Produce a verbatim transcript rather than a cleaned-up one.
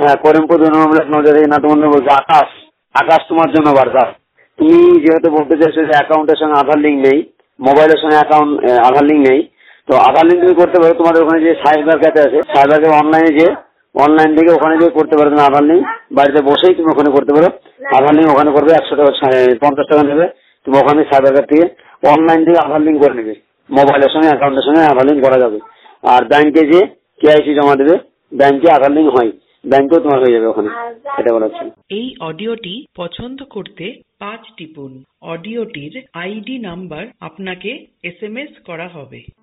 হ্যাঁ, করিমপুর দুই নম্বর ব্লক নজরে নাটবন্ধু বলছে। আকাশ, আকাশ তোমার জন্য বার্তা। তুমি যেহেতু বলতে চাইছো যে অ্যাকাউন্টের সঙ্গে আধার লিঙ্ক নেই, মোবাইলের সঙ্গে অ্যাকাউন্ট আধার লিঙ্ক নেই, তো আধার লিঙ্ক তুমি করতে পারো। তোমাদের ওখানে যে সাইবার ক্যাফে আছে, সাইবার ক্যাফে অনলাইনে যে অনলাইন থেকে ওখানে যে করতে পারো তুমি আধার লিঙ্ক। বাড়িতে বসেই তুমি ওখানে করতে পারো আধার লিঙ্ক। ওখানে করবে, একশো টাকা পঞ্চাশ টাকা নেবে। তুমি ওখানে সাইবার ক্যাফে থেকে অনলাইন থেকে আধার লিঙ্ক করে নেবে। মোবাইলের সঙ্গে অ্যাকাউন্টের সঙ্গে আধার লিঙ্ক করা যাবে। আর ব্যাংকে যে কেআইসি জমা দেবে, ব্যাংকে আধার লিঙ্ক হয়, ব্যাংকেও তোমার হয়ে যাবে ওখানে। এটা বলা হচ্ছে। এই অডিওটি পছন্দ করতে পাঁচ টিপুন। অডিওটির আইডি নাম্বার আপনাকে এস এম এস করা হবে।